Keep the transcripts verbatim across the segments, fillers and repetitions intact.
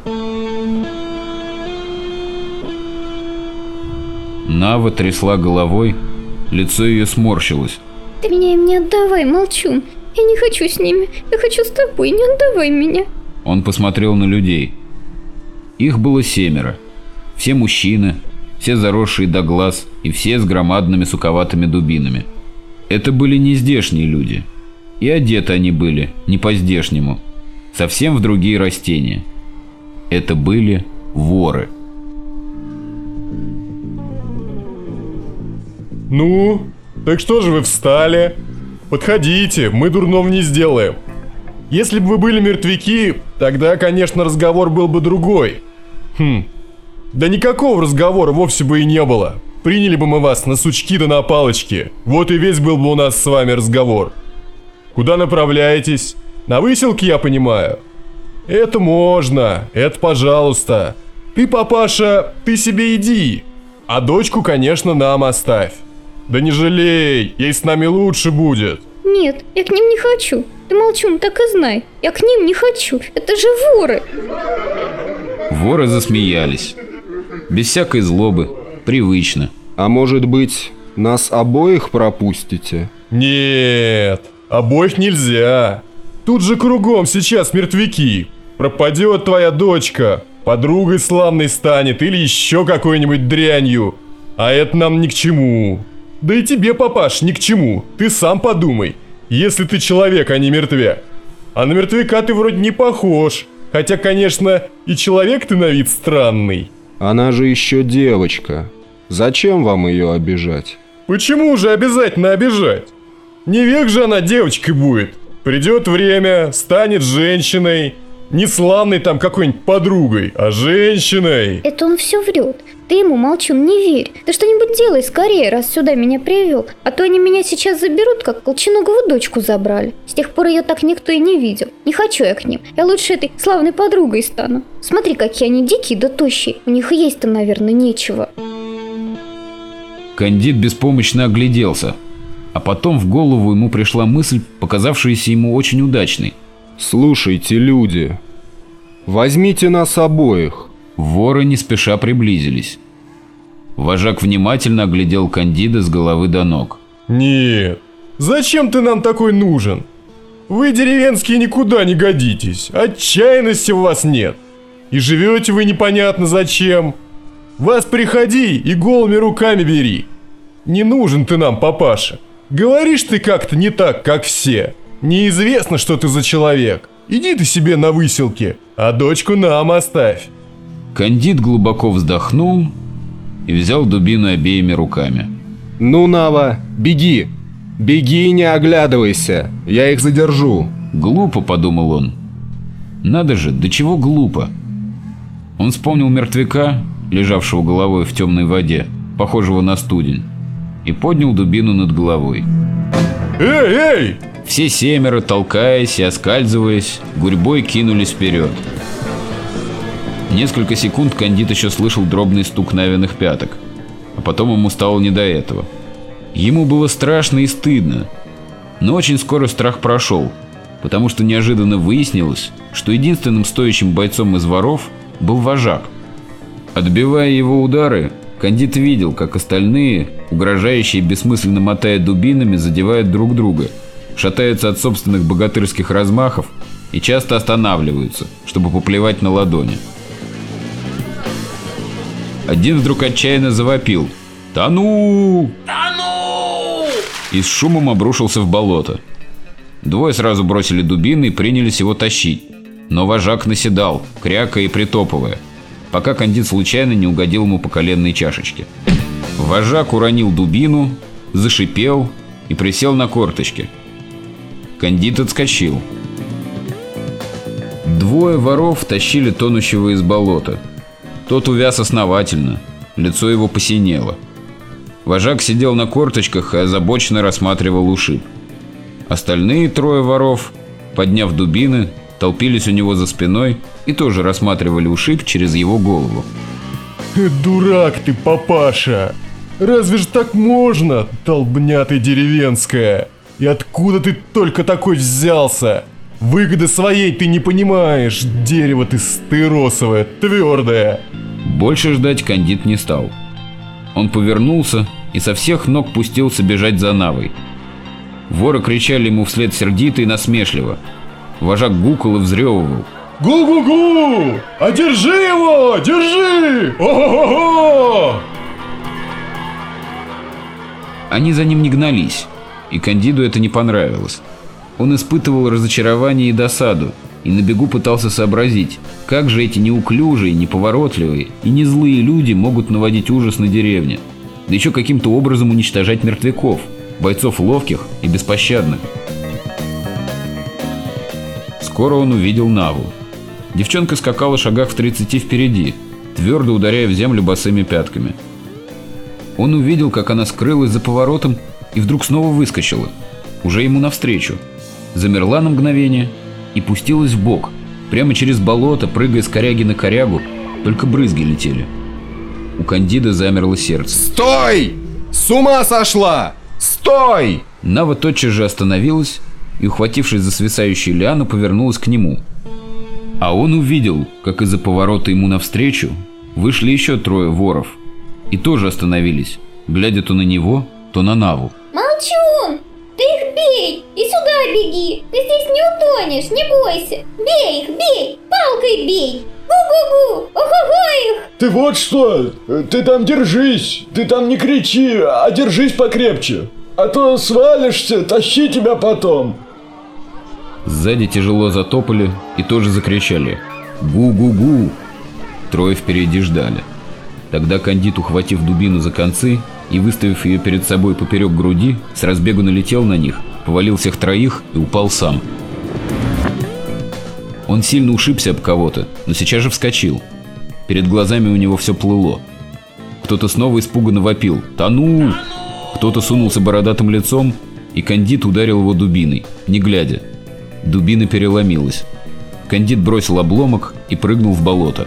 Нава трясла головой, лицо ее сморщилось. Ты меня им не отдавай, Молчун. Я не хочу с ними, я хочу с тобой, не отдавай меня. Он посмотрел на людей. Их было семеро. Все мужчины, все заросшие до глаз и все с громадными суковатыми дубинами. Это были не здешние люди. И одеты они были не по-здешнему, совсем в другие растения. Это были воры. Ну, так что же вы встали? Подходите, мы дурного не сделаем. Если бы вы были мертвяки, тогда, конечно, разговор был бы другой. Хм, да никакого разговора вовсе бы и не было. Приняли бы мы вас на сучки да на палочки. Вот и весь был бы у нас с вами разговор. Куда направляетесь? На выселки, я понимаю? Это можно, это пожалуйста. Ты, папаша, ты себе иди. А дочку, конечно, нам оставь. Да не жалей, ей с нами лучше будет. Нет, я к ним не хочу. Ты, Молчун, так и знай. Я к ним не хочу. Это же воры. Воры засмеялись. Без всякой злобы, привычно. А может быть, нас обоих пропустите? Нет, обоих нельзя. Тут же кругом сейчас мертвяки. Пропадет твоя дочка, подругой славной станет или еще какой-нибудь дрянью. А это нам ни к чему. Да и тебе, папаш, ни к чему. Ты сам подумай, если ты человек, а не мертвяк. А на мертвяка ты вроде не похож. Хотя, конечно, и человек ты на вид странный. Она же еще девочка. Зачем вам ее обижать? Почему же обязательно обижать? Не век же она девочкой будет. Придет время, станет женщиной. Не славной там какой-нибудь подругой, а женщиной. Это он все врет. Ты ему, Молчун, не верь. Ты что-нибудь делай скорее, раз сюда меня привел. А то они меня сейчас заберут, как Колченогова дочку забрали. С тех пор ее так никто и не видел. Не хочу я к ним. Я лучше этой славной подругой стану. Смотри, какие они дикие да тощие. У них и есть-то, наверное, нечего. Кандид беспомощно огляделся. А потом в голову ему пришла мысль, показавшаяся ему очень удачной. Слушайте, люди, возьмите нас обоих. Воры не спеша приблизились. Вожак внимательно оглядел Кандида с головы до ног. Нет, зачем ты нам такой нужен? Вы, деревенские, никуда не годитесь. Отчаянности у вас нет. И живете вы непонятно зачем. Вас приходи и голыми руками бери. Не нужен ты нам, папаша. Говоришь ты как-то не так, как все. Неизвестно, что ты за человек. Иди ты себе на выселке, а дочку нам оставь. Кандид глубоко вздохнул и взял дубину обеими руками. Ну, Нава, беги. Беги и не оглядывайся. Я их задержу. Глупо, подумал он. Надо же, до чего глупо. Он вспомнил мертвяка, лежавшего головой в темной воде, похожего на студень, и поднял дубину над головой. Эй, эй! Все семеро, толкаясь и оскальзываясь, гурьбой кинулись вперед. Несколько секунд Кандид еще слышал дробный стук Навиных пяток, а потом ему стало не до этого. Ему было страшно и стыдно, но очень скоро страх прошел, потому что неожиданно выяснилось, что единственным стоящим бойцом из воров был вожак. Отбивая его удары, Кандид видел, как остальные, угрожающие бессмысленно мотая дубинами, задевают друг друга, шатаются от собственных богатырских размахов и часто останавливаются, чтобы поплевать на ладони. Один вдруг отчаянно завопил: «Тону! Тону!» и с шумом обрушился в болото. Двое сразу бросили дубины и принялись его тащить, но вожак наседал, крякая и притопывая, пока Кандид случайно не угодил ему по коленной чашечке. Вожак уронил дубину, зашипел и присел на корточки. Кандид отскочил. Двое воров тащили тонущего из болота. Тот увяз основательно, лицо его посинело. Вожак сидел на корточках и озабоченно рассматривал ушиб. Остальные трое воров, подняв дубины, толпились у него за спиной и тоже рассматривали ушиб через его голову. Дурак ты, папаша! Разве ж так можно, долбня ты деревенская? И откуда ты только такой взялся? Выгоды своей ты не понимаешь, дерево ты стыросовое, твердое. Больше ждать Кандид не стал. Он повернулся и со всех ног пустился бежать за Навой. Воры кричали ему вслед сердито и насмешливо. Вожак гукал и взрёвывал. Гу-гу-гу! А держи его! Держи! О-хо-хо-хо! Они за ним не гнались, и Кандиду это не понравилось. Он испытывал разочарование и досаду, и на бегу пытался сообразить, как же эти неуклюжие, неповоротливые и не злые люди могут наводить ужас на деревне, да еще каким-то образом уничтожать мертвяков, бойцов ловких и беспощадных. Скоро он увидел Наву. Девчонка скакала шагах в тридцати впереди, твердо ударяя в землю босыми пятками. Он увидел, как она скрылась за поворотом и вдруг снова выскочила, уже ему навстречу, замерла на мгновение и пустилась вбок, прямо через болото, прыгая с коряги на корягу, только брызги летели. У Кандида замерло сердце. Стой! С ума сошла! Стой! Нава тотчас же остановилась и, ухватившись за свисающую лиану, повернулась к нему. А он увидел, как из-за поворота ему навстречу вышли еще трое воров и тоже остановились, глядя то на него, то на Наву. Молчун! Ты их бей! И сюда беги! Ты здесь не утонешь, не бойся! Бей их, бей! Палкой бей! Гу-гу-гу! Ого-го их! Ты вот что! Ты там держись! Ты там не кричи, а держись покрепче! А то свалишься, тащи тебя потом! Сзади тяжело затопали и тоже закричали «Гу-гу-гу!». Трое впереди ждали. Тогда Кандид, ухватив дубину за концы и выставив ее перед собой поперек груди, с разбегу налетел на них, повалил всех троих и упал сам. Он сильно ушибся об кого-то, но сейчас же вскочил. Перед глазами у него все плыло. Кто-то снова испуганно вопил «Тону!». Кто-то сунулся бородатым лицом, и Кандид ударил его дубиной, не глядя. Дубина переломилась. Кандид бросил обломок и прыгнул в болото.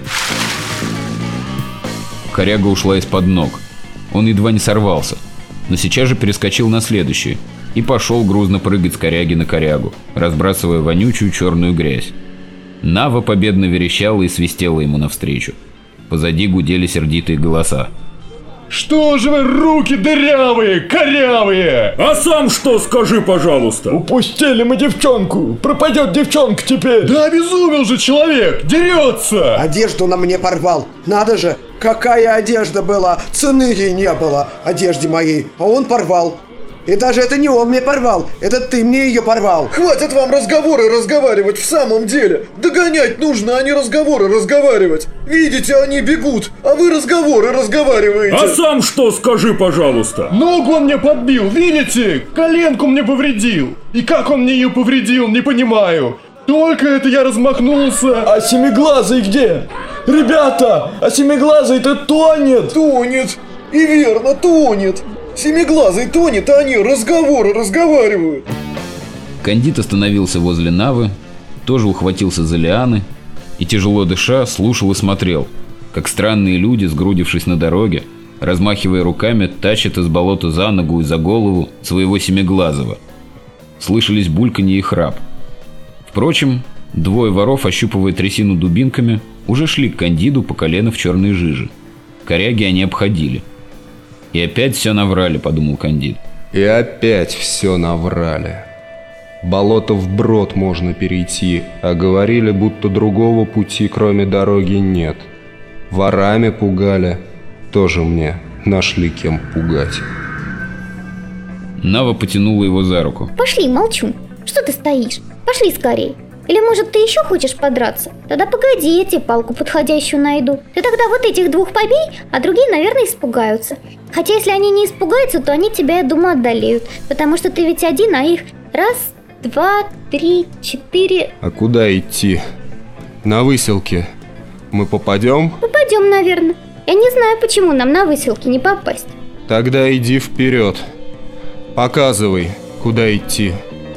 Коряга ушла из-под ног. Он едва не сорвался, но сейчас же перескочил на следующий и пошел грузно прыгать с коряги на корягу, разбрасывая вонючую черную грязь. Нава победно верещала и свистела ему навстречу. Позади гудели сердитые голоса. Что же вы, руки дырявые, корявые! А сам что, скажи, пожалуйста? Упустили мы девчонку! Пропадет девчонка теперь! Да обезумел же человек! Дерется! Одежду на мне порвал. Надо же, какая одежда была! Цены ей не было, одежде моей, а он порвал. И даже это не он мне порвал, это ты мне ее порвал. Хватит вам разговоры разговаривать в самом деле! Догонять нужно, а не разговоры разговаривать! Видите, они бегут, а вы разговоры разговариваете! А сам что, скажи, пожалуйста? Ногу он мне подбил, видите? Коленку мне повредил. И как он мне ее повредил, не понимаю. Только это я размахнулся. А семиглазый где? Ребята, а семиглазый-то тонет! Тонет! И верно, тонет! Семиглазый тонет, а они разговоры разговаривают. Кандид остановился возле Навы, тоже ухватился за лианы и, тяжело дыша, слушал и смотрел, как странные люди, сгрудившись на дороге, размахивая руками, тащат из болота за ногу и за голову своего семиглазого. Слышались бульканье и храп. Впрочем, двое воров, ощупывая трясину дубинками, уже шли к Кандиду по колено в черной жиже. Коряги они обходили. И опять все наврали, подумал Кандид. И опять все наврали. Болото вброд можно перейти, а говорили, будто другого пути, кроме дороги, нет. Ворами пугали, тоже мне нашли кем пугать. Нава потянула его за руку. Пошли, Молчун, что ты стоишь? Пошли скорей. Или, может, ты еще хочешь подраться? Тогда погоди, я тебе палку подходящую найду. Ты тогда вот этих двух побей, а другие, наверное, испугаются. Хотя, если они не испугаются, то они тебя, я думаю, одолеют. Потому что ты ведь один, а их раз, два, три, четыре... А куда идти? На выселке мы попадем? Попадем, наверное. Я не знаю, почему нам на выселке не попасть. Тогда иди вперед. Показывай, куда идти.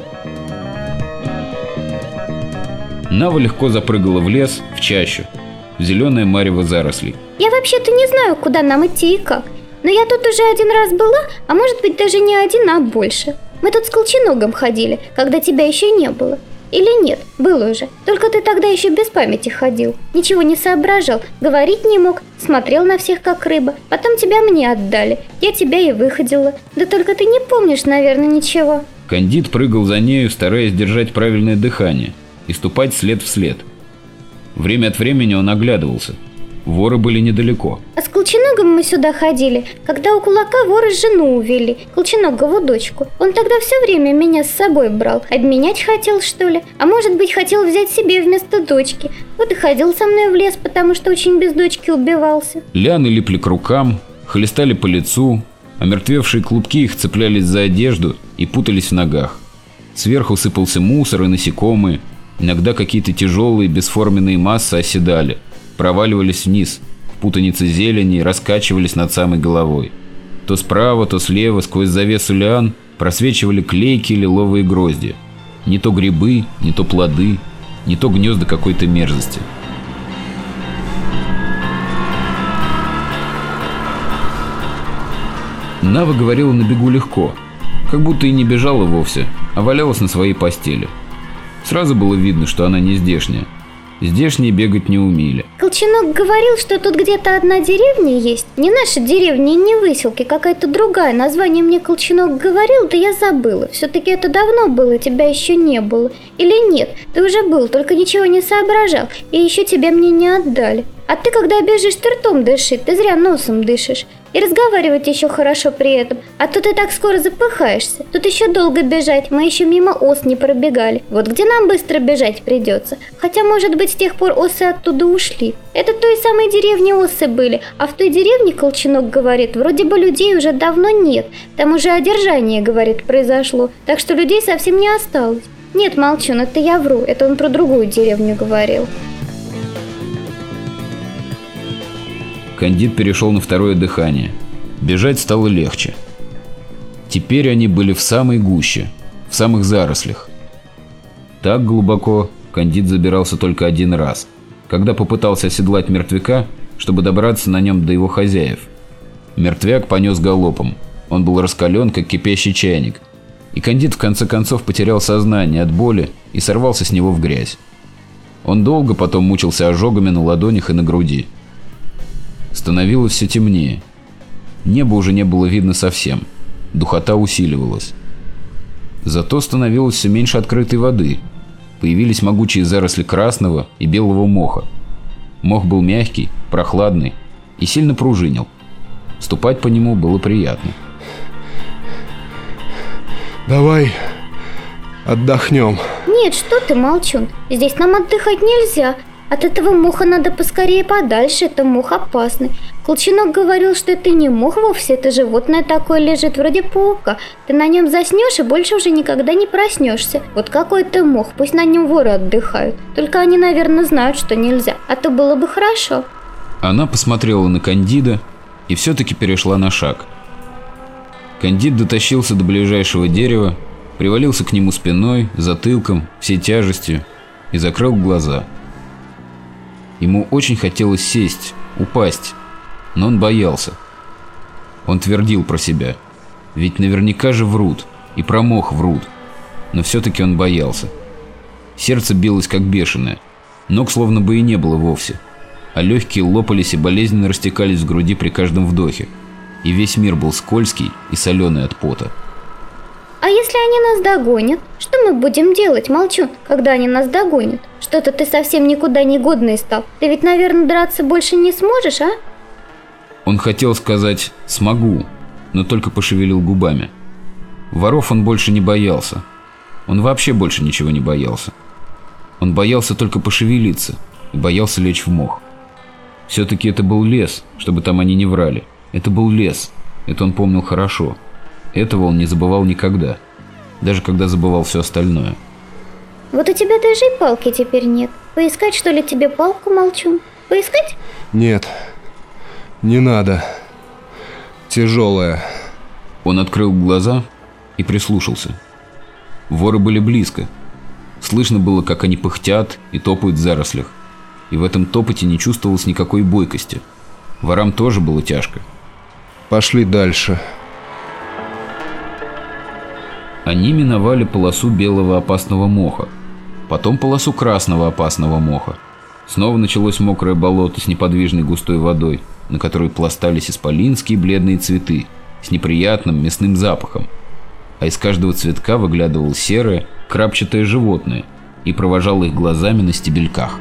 Нава легко запрыгала в лес, в чащу, в зеленое марево зарослей. Я вообще-то не знаю, куда нам идти и как. Но я тут уже один раз была, а может быть даже не один, а больше. Мы тут с Колченогом ходили, когда тебя еще не было. И Или нет? Было уже. Только ты тогда еще без памяти ходил. Ничего не соображал, говорить не мог, смотрел на всех как рыба. Потом тебя мне отдали. Я тебя и выходила. Да только ты не помнишь, наверное, ничего. Кандид прыгал за нею, стараясь держать правильное дыхание и ступать след в след. Время от времени он оглядывался. Воры были недалеко. А с Колченогом мы сюда ходили, когда у кулака воры жену увели, Колченогову дочку. Он тогда все время меня с собой брал. Обменять хотел, что ли? А может быть, хотел взять себе вместо дочки. Вот и ходил со мной в лес, потому что очень без дочки убивался. Лианы липли к рукам, хлестали по лицу, омертвевшие клубки их цеплялись за одежду и путались в ногах. Сверху сыпался мусор и насекомые. Иногда какие-то тяжелые бесформенные массы оседали, проваливались вниз, в путанице зелени и раскачивались над самой головой. То справа, то слева, сквозь завесу лиан, просвечивали клейкие лиловые грозди. Не то грибы, не то плоды, не то гнезда какой-то мерзости. Нава говорила на бегу легко, как будто и не бежала вовсе, а валялась на своей постели. Сразу было видно, что она не здешняя. Здешние бегать не умели. Колченог говорил, что тут где-то одна деревня есть. Не наша деревня и не Выселки, какая-то другая. Название мне Колченог говорил, да я забыла. Все-таки это давно было, тебя еще не было. Или нет, ты уже был, только ничего не соображал. И еще тебя мне не отдали. А ты, когда бежишь, ты ртом дышишь, ты зря носом дышишь. И разговаривать еще хорошо при этом. А то ты так скоро запыхаешься. Тут еще долго бежать, мы еще мимо ос не пробегали. Вот где нам быстро бежать придется. Хотя, может быть, с тех пор осы оттуда ушли. Это той самой деревни осы были. А в той деревне, Колченог говорит, вроде бы людей уже давно нет. Там уже одержание, говорит, произошло. Так что людей совсем не осталось. Нет, Молчун, это я вру. Это он про другую деревню говорил. Кандид перешел на второе дыхание. Бежать стало легче. Теперь они были в самой гуще, в самых зарослях. Так глубоко Кандид забирался только один раз, когда попытался оседлать мертвяка, чтобы добраться на нем до его хозяев. Мертвяк понес галопом. Он был раскален, как кипящий чайник. И Кандид в конце концов потерял сознание от боли и сорвался с него в грязь. Он долго потом мучился ожогами на ладонях и на груди. Становилось все темнее. Небо уже не было видно совсем. Духота усиливалась. Зато становилось все меньше открытой воды. Появились могучие заросли красного и белого моха. Мох был мягкий, прохладный и сильно пружинил. Ступать по нему было приятно. Давай отдохнем. Нет, что ты, Молчун, здесь нам отдыхать нельзя. От этого моха надо поскорее подальше, это мох опасный. Колченог говорил, что это не мох вовсе, это животное такое лежит, вроде паука. Ты на нем заснешь и больше уже никогда не проснешься. Вот какой это мох, пусть на нем воры отдыхают. Только они, наверное, знают, что нельзя, а то было бы хорошо. Она посмотрела на Кандида и все-таки перешла на шаг. Кандид дотащился до ближайшего дерева, привалился к нему спиной, затылком, всей тяжестью и закрыл глаза. Ему очень хотелось сесть, упасть, но он боялся. Он твердил про себя, ведь наверняка же врут, и про мох врут, но все-таки он боялся. Сердце билось как бешеное, ног словно бы и не было вовсе, а легкие лопались и болезненно растекались в груди при каждом вдохе, и весь мир был скользкий и соленый от пота. А если они нас догонят? Что мы будем делать, Молчун, когда они нас догонят? Что-то ты совсем никуда не годный стал. Ты ведь, наверное, драться больше не сможешь, а? Он хотел сказать «смогу», но только пошевелил губами. Воров он больше не боялся. Он вообще больше ничего не боялся. Он боялся только пошевелиться и боялся лечь в мох. Все-таки это был лес, чтобы там они не врали. Это был лес, это он помнил хорошо. Этого он не забывал никогда, даже когда забывал все остальное. Вот у тебя даже и палки теперь нет. Поискать, что ли, тебе палку, Молчун? Поискать? Нет, не надо. Тяжелая. Он открыл глаза и прислушался. Воры были близко. Слышно было, как они пыхтят и топают в зарослях. И в этом топоте не чувствовалось никакой бойкости. Ворам тоже было тяжко. Пошли дальше. Они миновали полосу белого опасного моха. потом полосу красного опасного моха. Снова началось мокрое болото с неподвижной густой водой, на которой пластались исполинские бледные цветы с неприятным мясным запахом, а из каждого цветка выглядывало серое, крапчатое животное и провожало их глазами на стебельках.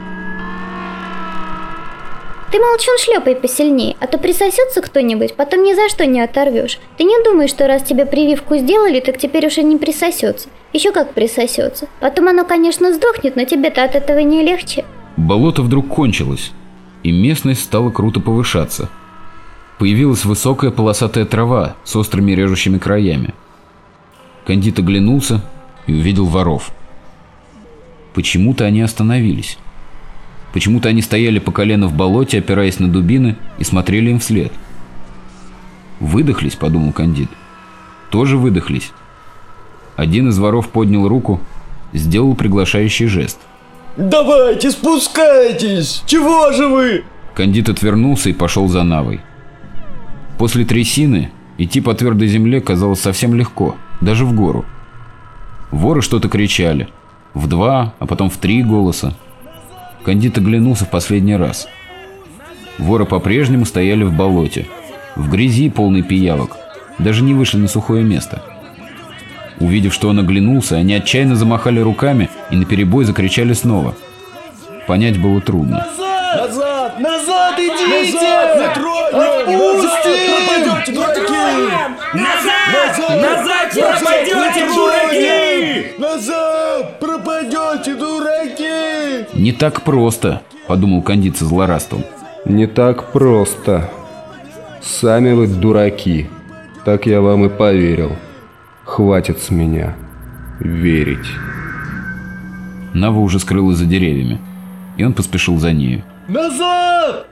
Ты, молчун, шлепай посильнее, а то присосется кто-нибудь, потом ни за что не оторвешь. Ты не думай, что раз тебе прививку сделали, так теперь уже не присосется. Еще как присосется. Потом оно, конечно, сдохнет, но тебе-то от этого не легче. Болото вдруг кончилось, и местность стала круто повышаться. Появилась высокая полосатая трава с острыми режущими краями. Кандид оглянулся и увидел воров. Почему-то они остановились. Почему-то они стояли по колено в болоте, опираясь на дубины, и смотрели им вслед. «Выдохлись», — подумал Кандид. «Тоже выдохлись». Один из воров поднял руку, сделал приглашающий жест. Давайте, спускайтесь! Чего же вы? Кандид отвернулся и пошел за Навой. После трясины идти по твердой земле казалось совсем легко, даже в гору. Воры что-то кричали. В два, а потом в три голоса. Кандид оглянулся в последний раз. Воры по-прежнему стояли в болоте, в грязи полной пиявок, даже не вышли на сухое место. Увидев, что он оглянулся, они отчаянно замахали руками и наперебой закричали снова. Понять было трудно. Назад! Назад идите! Назад! Отпустите! Пропадете, дураки! Назад! Назад! Пропадете, дураки! Назад! Пропадете, дураки! Не так просто, подумал Кандид со злорадством. Не так просто. Сами вы дураки. Так я вам и поверил. Хватит с меня верить. Нава уже скрылась за деревьями, и он поспешил за нею. Назад!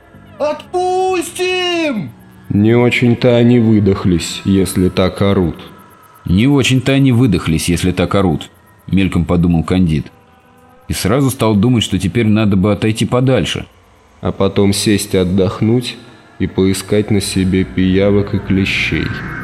Отпустим! Не очень-то они выдохлись, если так орут. Не очень-то они выдохлись, если так орут, мельком подумал Кандид. И сразу стал думать, что теперь надо бы отойти подальше. А потом сесть и отдохнуть, и поискать на себе пиявок и клещей.